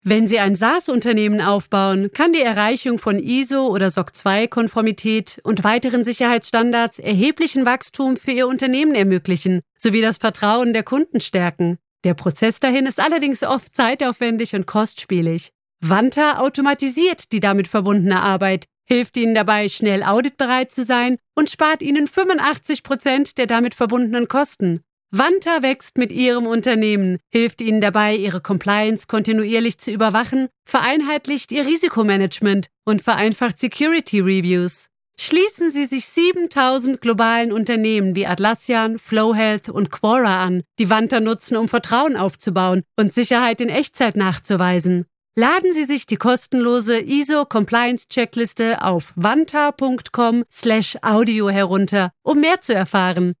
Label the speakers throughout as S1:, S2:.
S1: Wenn Sie ein SaaS-Unternehmen aufbauen, kann die Erreichung von ISO- oder SOC 2-Konformität und weiteren Sicherheitsstandards erheblichen Wachstum für Ihr Unternehmen ermöglichen, sowie das Vertrauen der Kunden stärken. Der Prozess dahin ist allerdings oft zeitaufwendig und kostspielig. Vanta automatisiert die damit verbundene Arbeit, hilft Ihnen dabei, schnell auditbereit zu sein und spart Ihnen 85% der damit verbundenen Kosten. Vanta wächst mit Ihrem Unternehmen, hilft Ihnen dabei, Ihre Compliance kontinuierlich zu überwachen, vereinheitlicht Ihr Risikomanagement und vereinfacht Security Reviews. Schließen Sie sich 7000 globalen Unternehmen wie Atlassian, Flowhealth und Quora an, die Vanta nutzen, um Vertrauen aufzubauen und Sicherheit in Echtzeit nachzuweisen. Laden Sie sich die kostenlose ISO-Compliance-Checkliste auf vanta.com/audio herunter, um mehr zu erfahren.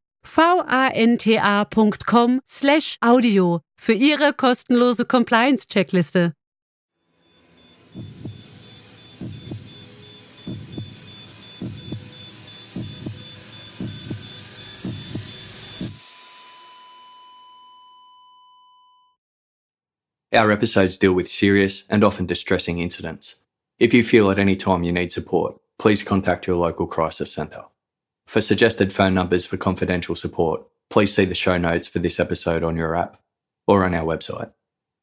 S1: vanta.com/audio für Ihre kostenlose Compliance-Checkliste.
S2: Our episodes deal with serious and often distressing incidents. If you feel at any time you need support, please contact your local crisis centre. For suggested phone numbers for confidential support, please see the show notes for this episode on your app or on our website.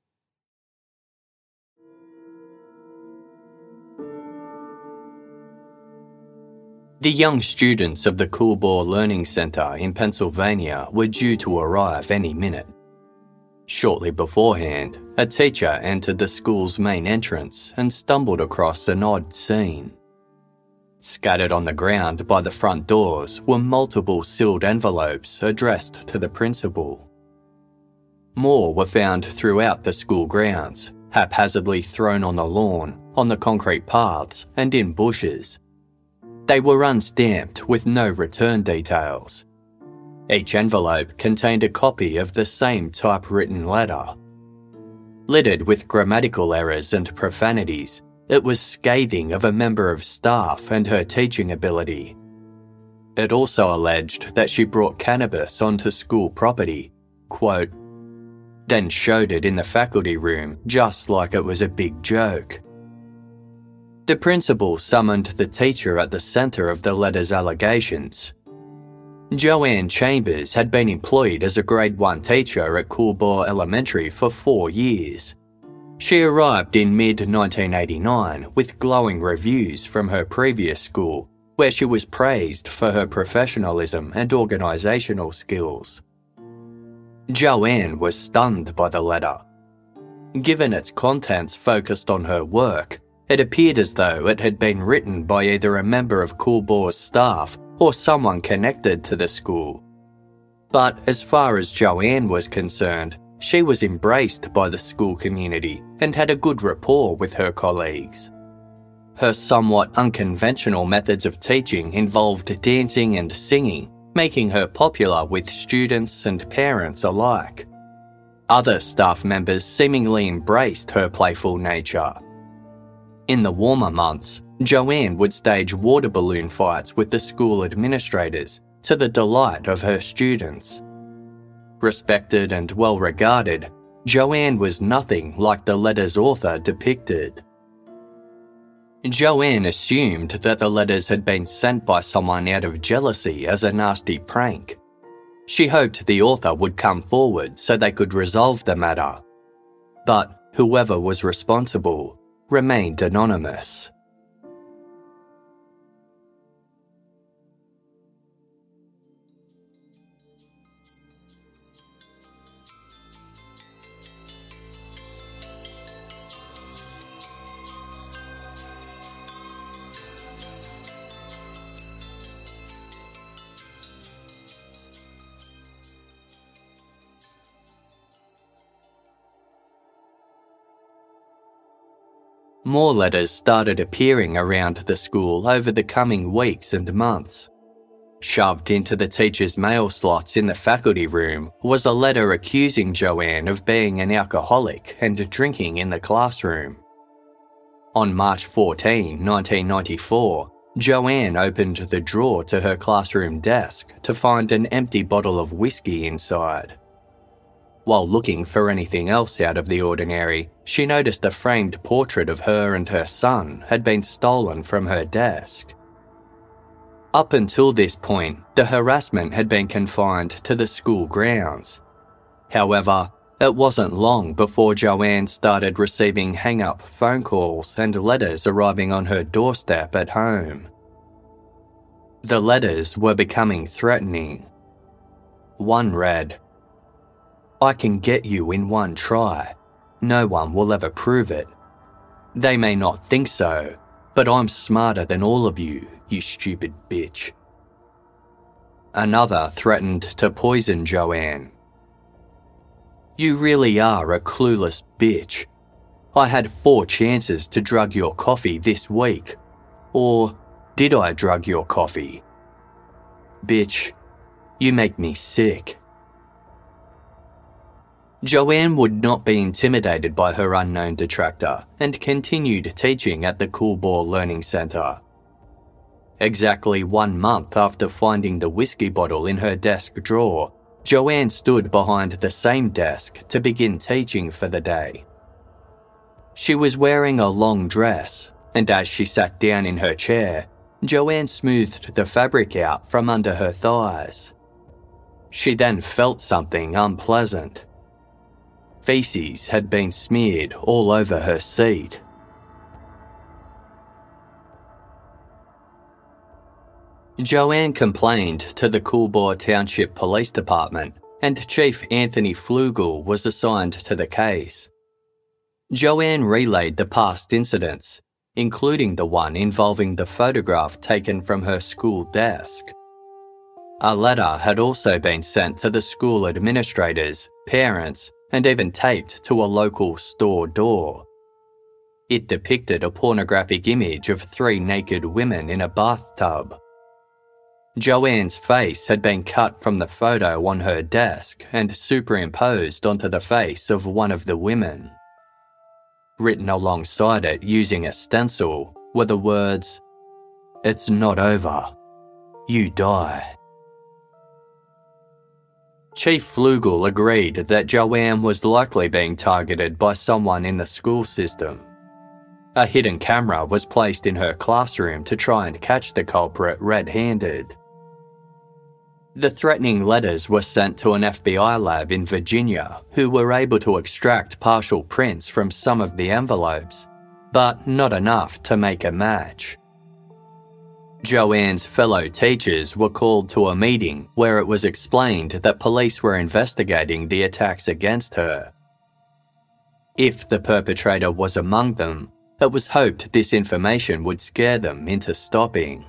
S2: The young students of the Coolbaugh Learning Centre in Pennsylvania were due to arrive any minute. Shortly beforehand, a teacher entered the school's main entrance and stumbled across an odd scene. Scattered on the ground by the front doors were multiple sealed envelopes addressed to the principal. More were found throughout the school grounds, haphazardly thrown on the lawn, on the concrete paths, and in bushes. They were unstamped with no return details. Each envelope contained a copy of the same typewritten letter. Littered with grammatical errors and profanities, it was scathing of a member of staff and her teaching ability. It also alleged that she brought cannabis onto school property, quote, then showed it in the faculty room just like it was a big joke. The principal summoned the teacher at the centre of the letter's allegations. Joanne Chambers had been employed as a Grade 1 teacher at Coolbaugh Elementary for 4 years. She arrived in mid-1989 with glowing reviews from her previous school, where she was praised for her professionalism and organisational skills. Joanne was stunned by the letter. Given its contents focused on her work, it appeared as though it had been written by either a member of Coolbaugh's staff or someone connected to the school. But as far as Joanne was concerned, she was embraced by the school community and had a good rapport with her colleagues. Her somewhat unconventional methods of teaching involved dancing and singing, making her popular with students and parents alike. Other staff members seemingly embraced her playful nature. In the warmer months, Joanne would stage water balloon fights with the school administrators to the delight of her students. Respected and well regarded, Joanne was nothing like the letter's author depicted. Joanne assumed that the letters had been sent by someone out of jealousy as a nasty prank. She hoped the author would come forward so they could resolve the matter. But whoever was responsible remained anonymous. More letters started appearing around the school over the coming weeks and months. Shoved into the teachers' mail slots in the faculty room was a letter accusing Joanne of being an alcoholic and drinking in the classroom. On March 14, 1994, Joanne opened the drawer to her classroom desk to find an empty bottle of whiskey inside. While looking for anything else out of the ordinary, she noticed a framed portrait of her and her son had been stolen from her desk. Up until this point, the harassment had been confined to the school grounds. However, it wasn't long before Joanne started receiving hang-up phone calls and letters arriving on her doorstep at home. The letters were becoming threatening. One read, "I can get you in one try. No one will ever prove it. They may not think so, but I'm smarter than all of you, you stupid bitch." Another threatened to poison Joanne. "You really are a clueless bitch. I had 4 chances to drug your coffee this week. Or did I drug your coffee? Bitch, you make me sick." Joanne would not be intimidated by her unknown detractor and continued teaching at the Coolbaugh Learning Centre. Exactly 1 month after finding the whiskey bottle in her desk drawer, Joanne stood behind the same desk to begin teaching for the day. She was wearing a long dress, and as she sat down in her chair, Joanne smoothed the fabric out from under her thighs. She then felt something unpleasant. Feces had been smeared all over her seat. Joanne complained to the Coolbaugh Township Police Department, and Chief Anthony Flugel was assigned to the case. Joanne relayed the past incidents, including the one involving the photograph taken from her school desk. A letter had also been sent to the school administrators, parents, and even taped to a local store door. It depicted a pornographic image of 3 naked women in a bathtub. Joanne's face had been cut from the photo on her desk and superimposed onto the face of one of the women. Written alongside it using a stencil were the words, "It's not over. You die." Chief Flugel agreed that Joanne was likely being targeted by someone in the school system. A hidden camera was placed in her classroom to try and catch the culprit red-handed. The threatening letters were sent to an FBI lab in Virginia, who were able to extract partial prints from some of the envelopes, but not enough to make a match. Joanne's fellow teachers were called to a meeting where it was explained that police were investigating the attacks against her. If the perpetrator was among them, it was hoped this information would scare them into stopping.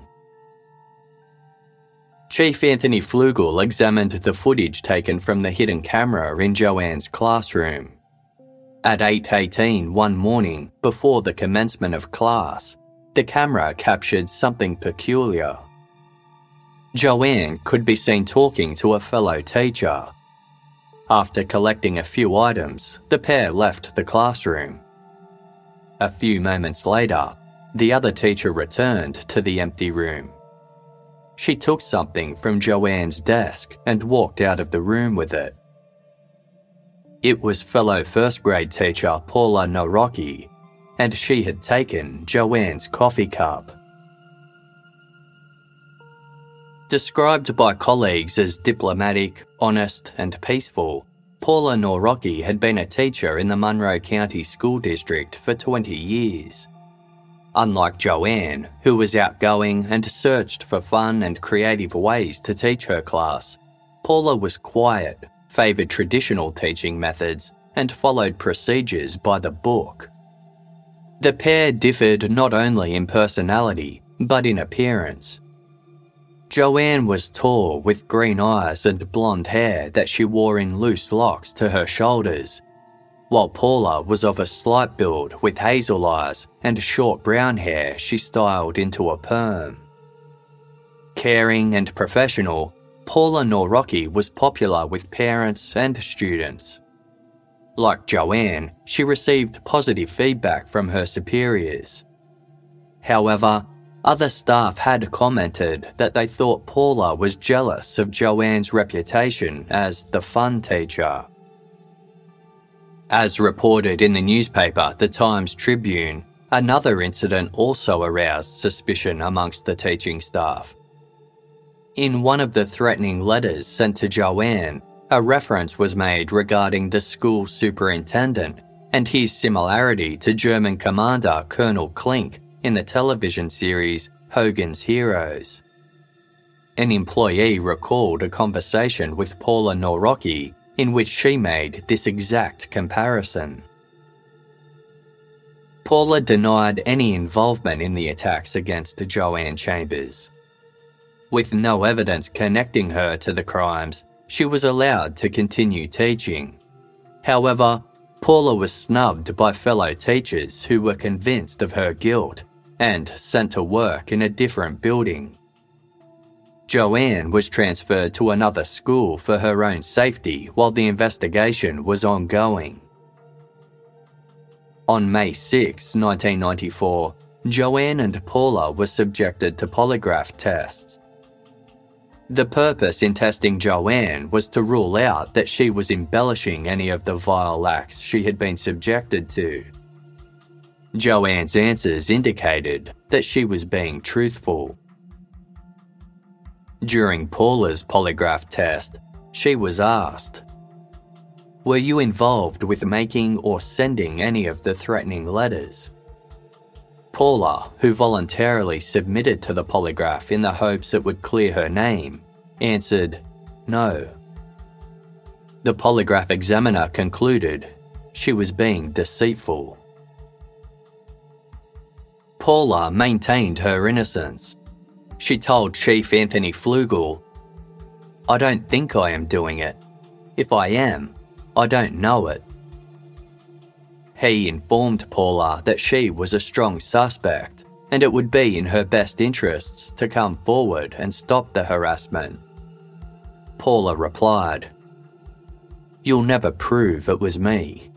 S2: Chief Anthony Flugel examined the footage taken from the hidden camera in Joanne's classroom. At 8:18 one morning, before the commencement of class, the camera captured something peculiar. Joanne could be seen talking to a fellow teacher. After collecting a few items, the pair left the classroom. A few moments later, the other teacher returned to the empty room. She took something from Joanne's desk and walked out of the room with it. It was fellow first-grade teacher Paula Norocki, and she had taken Joanne's coffee cup. Described by colleagues as diplomatic, honest, and peaceful, Paula Norocki had been a teacher in the Monroe County School District for 20 years. Unlike Joanne, who was outgoing and searched for fun and creative ways to teach her class, Paula was quiet, favoured traditional teaching methods, and followed procedures by the book. The pair differed not only in personality, but in appearance. Joanne was tall with green eyes and blonde hair that she wore in loose locks to her shoulders, while Paula was of a slight build with hazel eyes and short brown hair she styled into a perm. Caring and professional, Paula Norocki was popular with parents and students. Like Joanne, she received positive feedback from her superiors. However, other staff had commented that they thought Paula was jealous of Joanne's reputation as the fun teacher. As reported in the newspaper, the Times-Tribune, another incident also aroused suspicion amongst the teaching staff. In one of the threatening letters sent to Joanne, a reference was made regarding the school superintendent and his similarity to German commander Colonel Klink in the television series Hogan's Heroes. An employee recalled a conversation with Paula Nawrocki in which she made this exact comparison. Paula denied any involvement in the attacks against Joanne Chambers. With no evidence connecting her to the crimes, she was allowed to continue teaching. However, Paula was snubbed by fellow teachers who were convinced of her guilt and sent to work in a different building. Joanne was transferred to another school for her own safety while the investigation was ongoing. On May 6, 1994, Joanne and Paula were subjected to polygraph tests. The purpose in testing Joanne was to rule out that she was embellishing any of the vile acts she had been subjected to. Joanne's answers indicated that she was being truthful. During Paula's polygraph test, she was asked, "Were you involved with making or sending any of the threatening letters?" Paula, who voluntarily submitted to the polygraph in the hopes it would clear her name, answered, "No." The polygraph examiner concluded she was being deceitful. Paula maintained her innocence. She told Chief Anthony Flugel, "I don't think I am doing it. If I am, I don't know it." He informed Paula that she was a strong suspect and it would be in her best interests to come forward and stop the harassment. Paula replied, "You'll never prove it was me."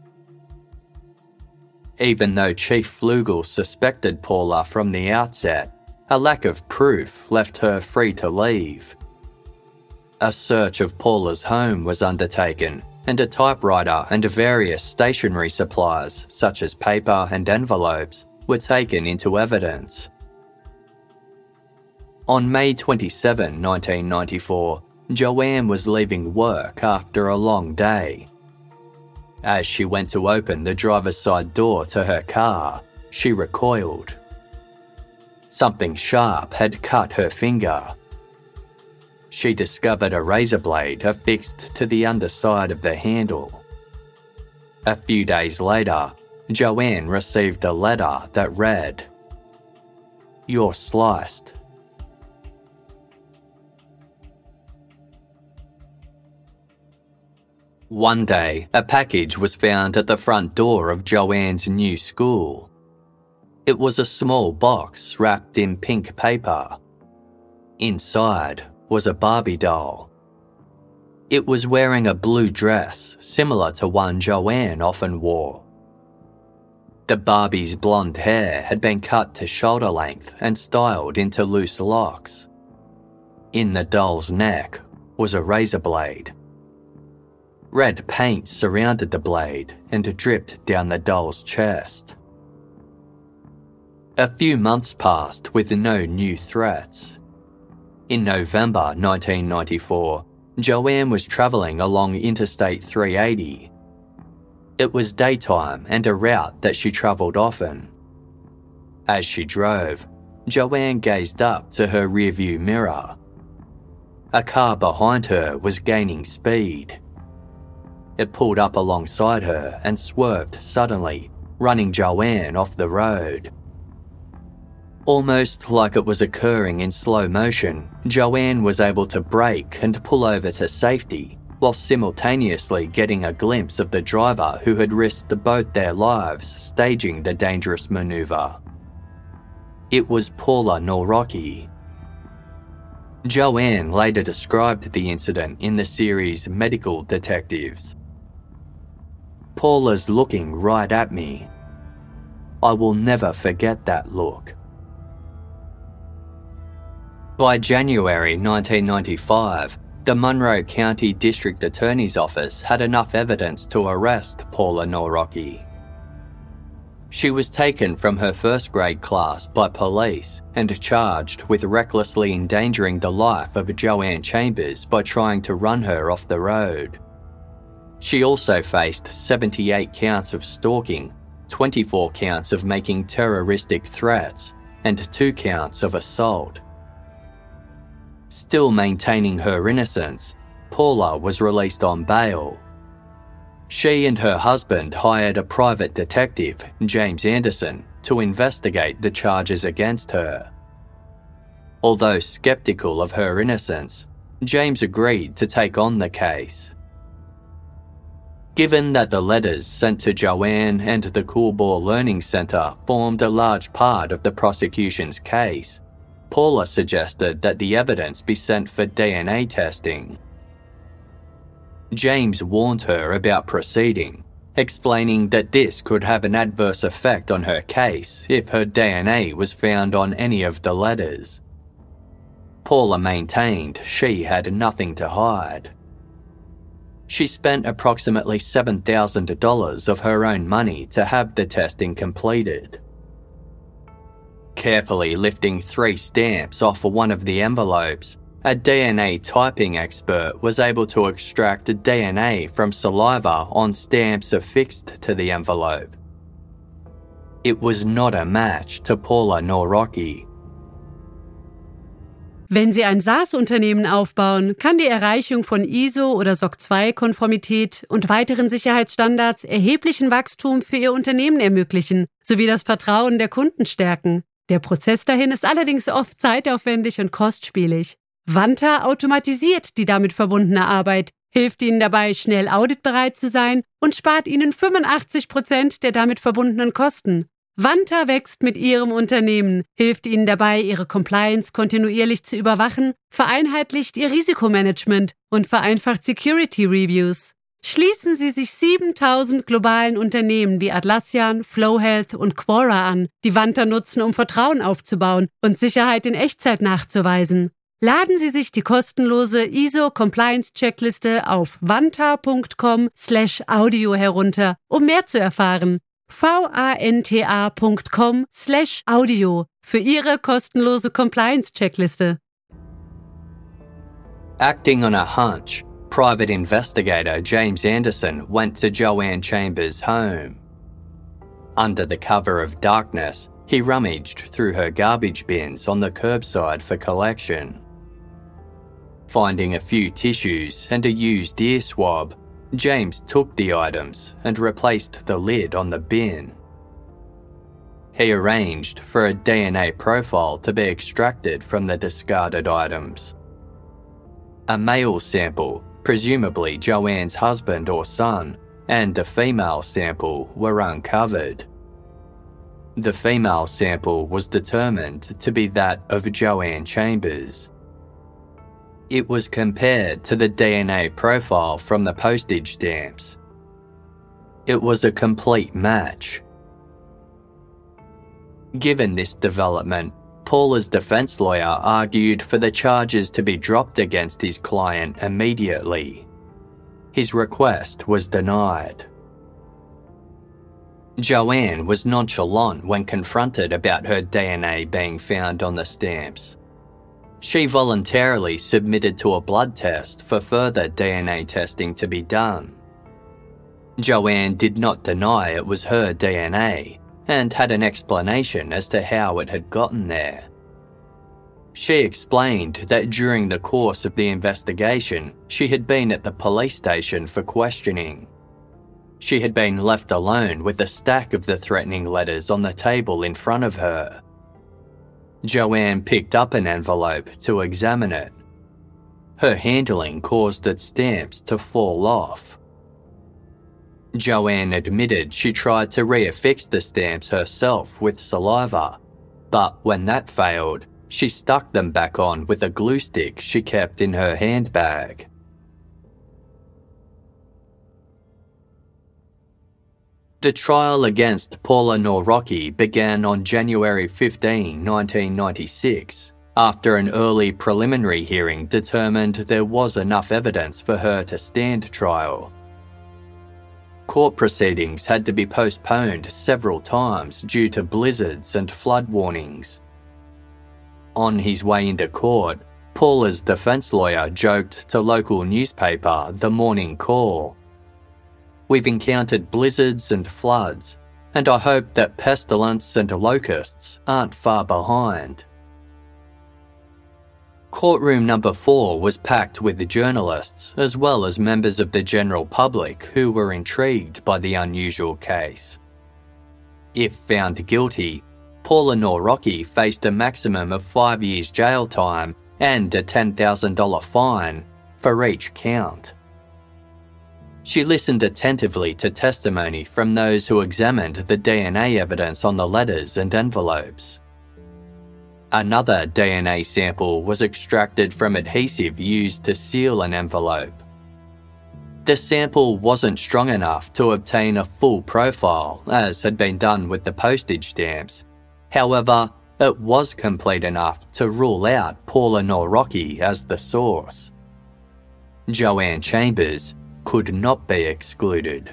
S2: Even though Chief Flugel suspected Paula from the outset, a lack of proof left her free to leave. A search of Paula's home was undertaken, and a typewriter and various stationery supplies, such as paper and envelopes, were taken into evidence. On May 27, 1994, Joanne was leaving work after a long day. As she went to open the driver's side door to her car, she recoiled. Something sharp had cut her finger. She discovered a razor blade affixed to the underside of the handle. A few days later, Joanne received a letter that read, "You're sliced." One day, a package was found at the front door of Joanne's new school. It was a small box wrapped in pink paper. Inside was a Barbie doll. It was wearing a blue dress similar to one Joanne often wore. The Barbie's blonde hair had been cut to shoulder length and styled into loose locks. In the doll's neck was a razor blade. Red paint surrounded the blade and dripped down the doll's chest. A few months passed with no new threats. In November 1994, Joanne was travelling along Interstate 380. It was daytime and a route that she travelled often. As she drove, Joanne gazed up to her rearview mirror. A car behind her was gaining speed. It pulled up alongside her and swerved suddenly, running Joanne off the road. Almost like it was occurring in slow motion, Joanne was able to brake and pull over to safety, while simultaneously getting a glimpse of the driver who had risked both their lives staging the dangerous manoeuvre. It was Paula Nawrocki. Joanne later described the incident in the series Medical Detectives. "Paula's looking right at me. I will never forget that look." By January 1995, the Monroe County District Attorney's Office had enough evidence to arrest Paula Nawrocki. She was taken from her first grade class by police and charged with recklessly endangering the life of Joanne Chambers by trying to run her off the road. She also faced 78 counts of stalking, 24 counts of making terroristic threats, and 2 counts of assault. Still maintaining her innocence, Paula was released on bail. She and her husband hired a private detective, James Anderson, to investigate the charges against her. Although skeptical of her innocence, James agreed to take on the case. Given that the letters sent to Joanne and the Coolbaugh Learning Centre formed a large part of the prosecution's case, Paula suggested that the evidence be sent for DNA testing. James warned her about proceeding, explaining that this could have an adverse effect on her case if her DNA was found on any of the letters. Paula maintained she had nothing to hide. She spent approximately $7,000 of her own money to have the testing completed. Carefully lifting 3 stamps off one of the envelopes, a DNA typing expert was able to extract DNA from saliva on stamps affixed to the envelope. It was not a match to Paula Nawrocki.
S1: Wenn Sie ein SaaS-Unternehmen aufbauen, kann die Erreichung von ISO- oder SOC 2-Konformität und weiteren Sicherheitsstandards erheblichen Wachstum für Ihr Unternehmen ermöglichen, sowie das Vertrauen der Kunden stärken. Der Prozess dahin ist allerdings oft zeitaufwendig und kostspielig. Vanta automatisiert die damit verbundene Arbeit, hilft Ihnen dabei, schnell auditbereit zu sein und spart Ihnen 85% der damit verbundenen Kosten. Vanta wächst mit Ihrem Unternehmen, hilft Ihnen dabei, Ihre Compliance kontinuierlich zu überwachen, vereinheitlicht Ihr Risikomanagement und vereinfacht Security Reviews. Schließen Sie sich 7000 globalen Unternehmen wie Atlassian, FlowHealth und Quora an, die Vanta nutzen, um Vertrauen aufzubauen und Sicherheit in Echtzeit nachzuweisen. Laden Sie sich die kostenlose ISO-Compliance-Checkliste auf vanta.com/audio herunter, um mehr zu erfahren. vanta.com/audio für Ihre kostenlose Compliance-Checkliste.
S2: Acting on a hunch, private investigator James Anderson went to Joanne Chambers' home. Under the cover of darkness, he rummaged through her garbage bins on the curbside for collection. Finding a few tissues and a used ear swab, James took the items and replaced the lid on the bin. He arranged for a DNA profile to be extracted from the discarded items. A male sample, presumably Joanne's husband or son, and a female sample were uncovered. The female sample was determined to be that of Joanne Chambers. It was compared to the DNA profile from the postage stamps. It was a complete match. Given this development, Paula's defense lawyer argued for the charges to be dropped against his client immediately. His request was denied. Joanne was nonchalant when confronted about her DNA being found on the stamps. She voluntarily submitted to a blood test for further DNA testing to be done. Joanne did not deny it was her DNA and had an explanation as to how it had gotten there. She explained that during the course of the investigation, she had been at the police station for questioning. She had been left alone with a stack of the threatening letters on the table in front of her. Joanne picked up an envelope to examine it. Her handling caused its stamps to fall off. Joanne admitted she tried to reaffix the stamps herself with saliva, but when that failed, she stuck them back on with a glue stick she kept in her handbag. The trial against Paula Nawrocki began on January 15, 1996, after an early preliminary hearing determined there was enough evidence for her to stand trial. Court proceedings had to be postponed several times due to blizzards and flood warnings. On his way into court, Paula's defense lawyer joked to local newspaper The Morning Call, "We've encountered blizzards and floods, and I hope that pestilence and locusts aren't far behind." Courtroom number 4 was packed with journalists as well as members of the general public who were intrigued by the unusual case. If found guilty, Paula Nawrocki faced a maximum of 5 years jail time and a $10,000 fine for each count. She listened attentively to testimony from those who examined the DNA evidence on the letters and envelopes. Another DNA sample was extracted from adhesive used to seal an envelope. The sample wasn't strong enough to obtain a full profile, as had been done with the postage stamps. However, it was complete enough to rule out Paula Nawrocki as the source. Joanne Chambers could not be excluded.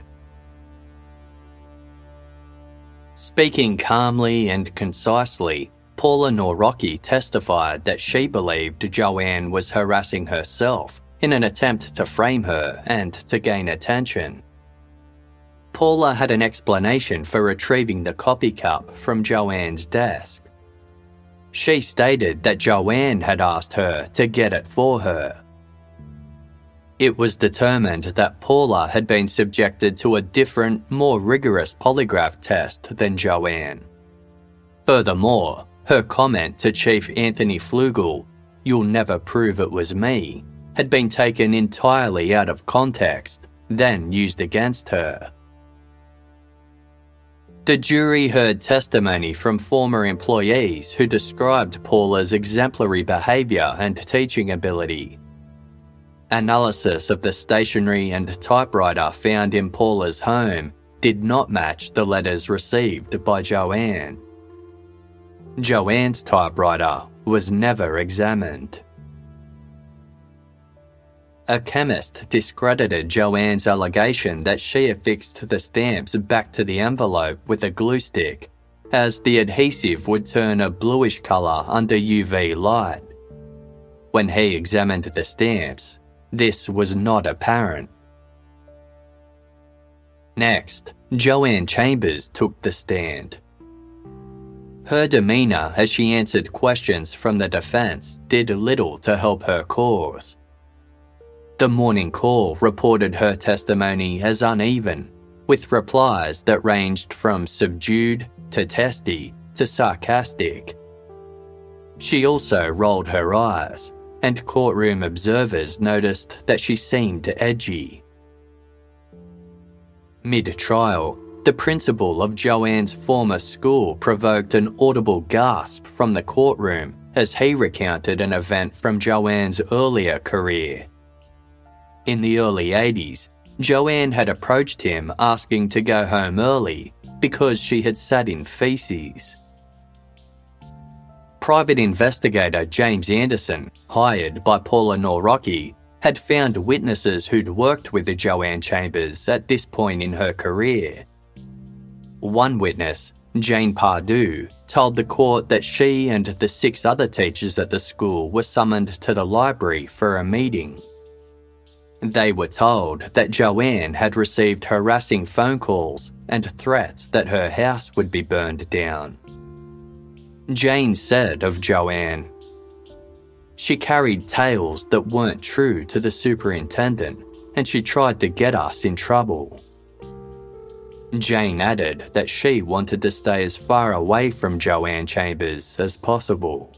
S2: Speaking calmly and concisely, Paula Nawrocki testified that she believed Joanne was harassing herself in an attempt to frame her and to gain attention. Paula had an explanation for retrieving the coffee cup from Joanne's desk. She stated that Joanne had asked her to get it for her. It was determined that Paula had been subjected to a different, more rigorous polygraph test than Joanne. Furthermore, her comment to Chief Anthony Flugel, "You'll never prove it was me," had been taken entirely out of context, then used against her. The jury heard testimony from former employees who described Paula's exemplary behaviour and teaching ability. Analysis of the stationery and typewriter found in Paula's home did not match the letters received by Joanne. Joanne's typewriter was never examined. A chemist discredited Joanne's allegation that she affixed the stamps back to the envelope with a glue stick, as the adhesive would turn a bluish colour under UV light. When he examined the stamps, this was not apparent. Next, Joanne Chambers took the stand. Her demeanour as she answered questions from the defence did little to help her cause. The Morning Call reported her testimony as uneven, with replies that ranged from subdued to testy to sarcastic. She also rolled her eyes, and courtroom observers noticed that she seemed edgy. Mid-trial, the principal of Joanne's former school provoked an audible gasp from the courtroom as he recounted an event from Joanne's earlier career. In the early 80s, Joanne had approached him asking to go home early because she had sat in feces. Private investigator James Anderson, hired by Paula Nawrocki, had found witnesses who'd worked with Joanne Chambers at this point in her career. One witness, Jane Pardue, told the court that she and the 6 other teachers at the school were summoned to the library for a meeting. They were told that Joanne had received harassing phone calls and threats that her house would be burned down. Jane said of Joanne, "She carried tales that weren't true to the superintendent, and she tried to get us in trouble." Jane added that she wanted to stay as far away from Joanne Chambers as possible.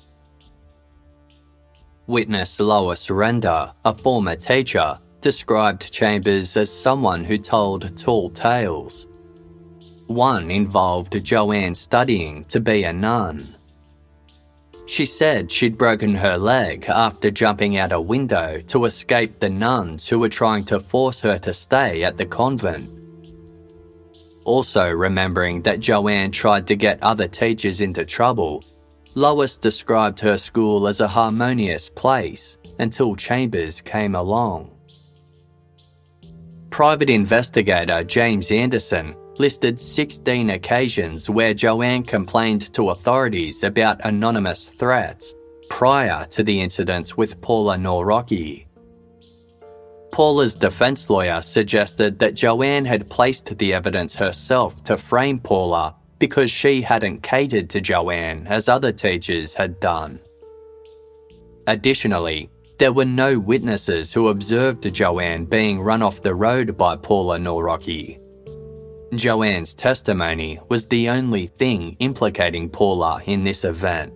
S2: Witness Lois Render, a former teacher, described Chambers as someone who told tall tales. One involved Joanne studying to be a nun. She said she'd broken her leg after jumping out a window to escape the nuns who were trying to force her to stay at the convent. Also remembering that Joanne tried to get other teachers into trouble, Lois described her school as a harmonious place until Chambers came along. Private investigator James Anderson listed 16 occasions where Joanne complained to authorities about anonymous threats prior to the incidents with Paula Nawrocki. Paula's defense lawyer suggested that Joanne had placed the evidence herself to frame Paula because she hadn't catered to Joanne as other teachers had done. Additionally, there were no witnesses who observed Joanne being run off the road by Paula Nawrocki. Joanne's testimony was the only thing implicating Paula in this event.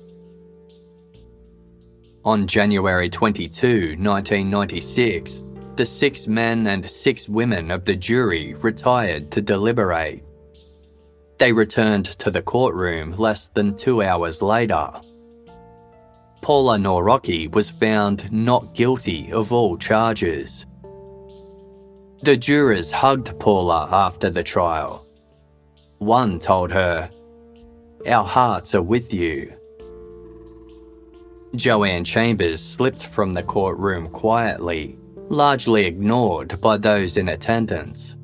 S2: On January 22, 1996, the 6 men and 6 women of the jury retired to deliberate. They returned to the courtroom less than 2 hours later. Paula Nawrocki was found not guilty of all charges. The jurors hugged Paula after the trial. One told her, "Our hearts are with you." Joanne Chambers slipped from the courtroom quietly, largely ignored by those in attendance.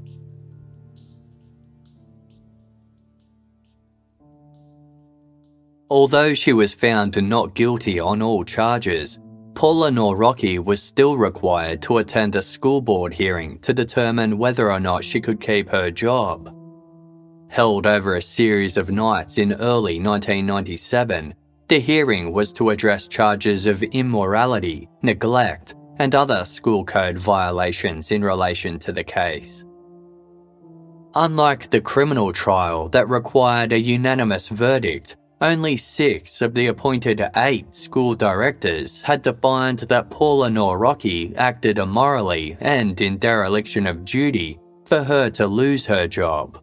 S2: Although she was found not guilty on all charges, Paula Nawrocki was still required to attend a school board hearing to determine whether or not she could keep her job. Held over a series of nights in early 1997, the hearing was to address charges of immorality, neglect, and other school code violations in relation to the case. Unlike the criminal trial that required a unanimous verdict, only 6 of the appointed 8 school directors had to find that Paula Nawrocki acted immorally and in dereliction of duty for her to lose her job.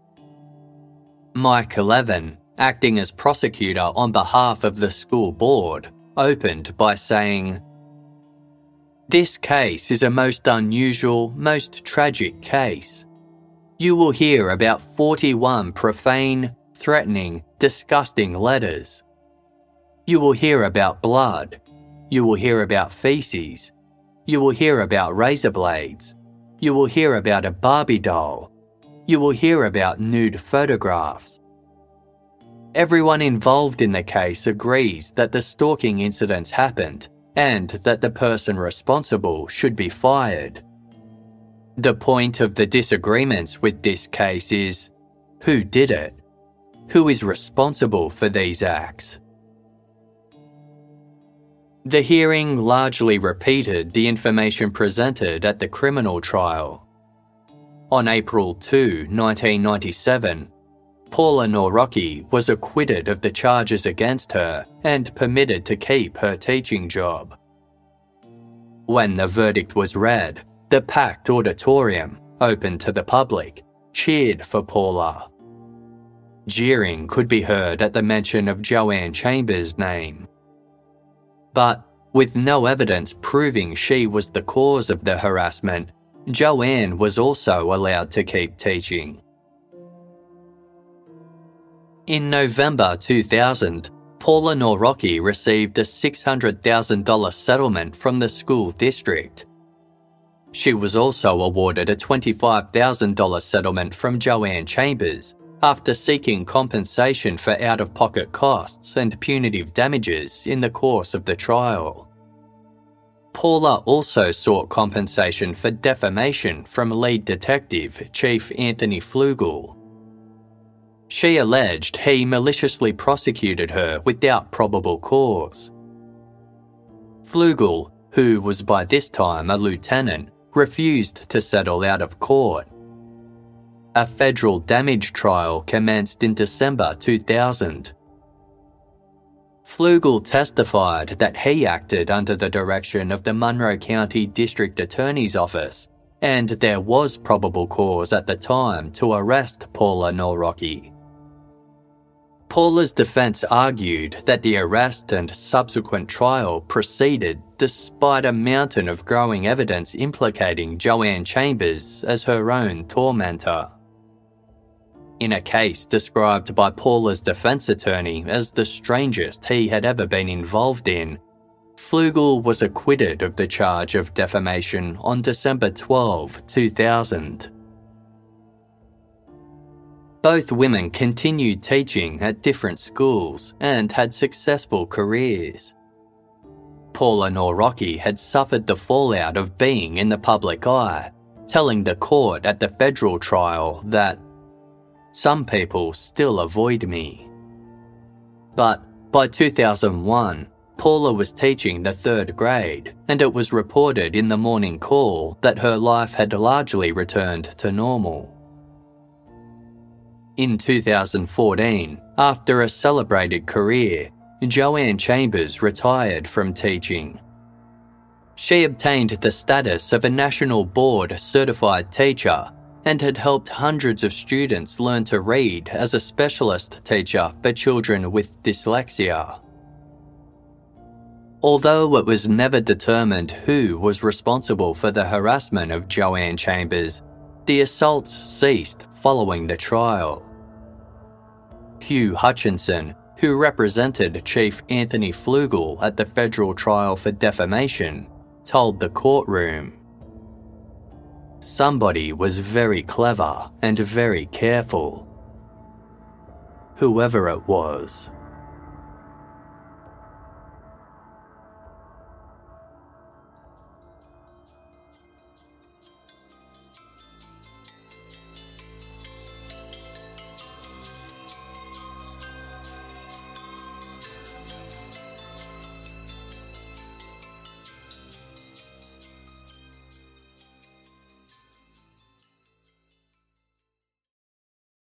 S2: Mike Levin, acting as prosecutor on behalf of the school board, opened by saying, "This case is a most unusual, most tragic case. You will hear about 41 profane, threatening, disgusting letters. You will hear about blood. You will hear about feces. You will hear about razor blades. You will hear about a Barbie doll. You will hear about nude photographs. Everyone involved in the case agrees that the stalking incidents happened and that the person responsible should be fired. The point of the disagreements with this case is, who did it? Who is responsible for these acts?" The hearing largely repeated the information presented at the criminal trial. On April 2, 1997, Paula Nawrocki was acquitted of the charges against her and permitted to keep her teaching job. When the verdict was read, the packed auditorium, open to the public, cheered for Paula. Jeering could be heard at the mention of Joanne Chambers' name. But with no evidence proving she was the cause of the harassment, Joanne was also allowed to keep teaching. In November 2000, Paula Nawrocki received a $600,000 settlement from the school district. She was also awarded a $25,000 settlement from Joanne Chambers after seeking compensation for out-of-pocket costs and punitive damages in the course of the trial. Paula also sought compensation for defamation from lead detective Chief Anthony Flugel. She alleged he maliciously prosecuted her without probable cause. Flugel, who was by this time a lieutenant, refused to settle out of court. A federal damage trial commenced in December 2000. Flugel testified that he acted under the direction of the Monroe County District Attorney's Office, and there was probable cause at the time to arrest Paula Nawrocki. Paula's defense argued that the arrest and subsequent trial proceeded despite a mountain of growing evidence implicating Joanne Chambers as her own tormentor. In a case described by Paula's defense attorney as the strangest he had ever been involved in, Flugel was acquitted of the charge of defamation on December 12, 2000. Both women continued teaching at different schools and had successful careers. Paula Nawrocki had suffered the fallout of being in the public eye, telling the court at the federal trial that, "Some people still avoid me." But by 2001, Paula was teaching the 3rd grade, and it was reported in the Morning Call that her life had largely returned to normal. In 2014, after a celebrated career, Joanne Chambers retired from teaching. She obtained the status of a National Board certified teacher and had helped hundreds of students learn to read as a specialist teacher for children with dyslexia. Although it was never determined who was responsible for the harassment of Joanne Chambers, the assaults ceased following the trial. Hugh Hutchinson, who represented Chief Anthony Flugel at the federal trial for defamation, told the courtroom, "Somebody was very clever and very careful. Whoever it was."